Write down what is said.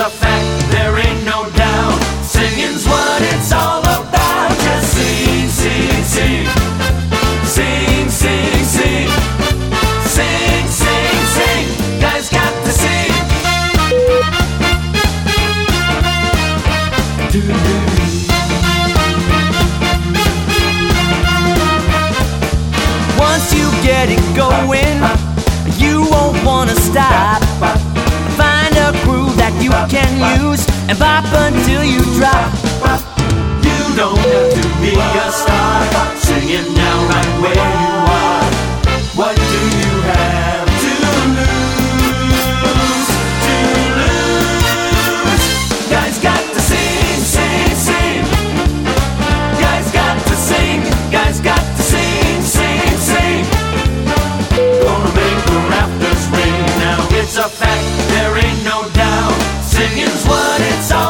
a fact, there ain't no doubt. Singing's what it's all about. Just sing, sing, sing. Sing, sing, sing. Sing, sing, sing. Guys got to sing. Once you get it going, you won't wanna stop. Find a groove that you can use and bop until you drop. You don't have to be a star. Sing it now right where you are. What do you have to lose? To lose. Guys got to sing, sing, sing. Guys got to sing. Guys got to sing, sing, sing. Gonna make the rafters ring now. It's a fact, there ain't no doubt. Singing's what it's all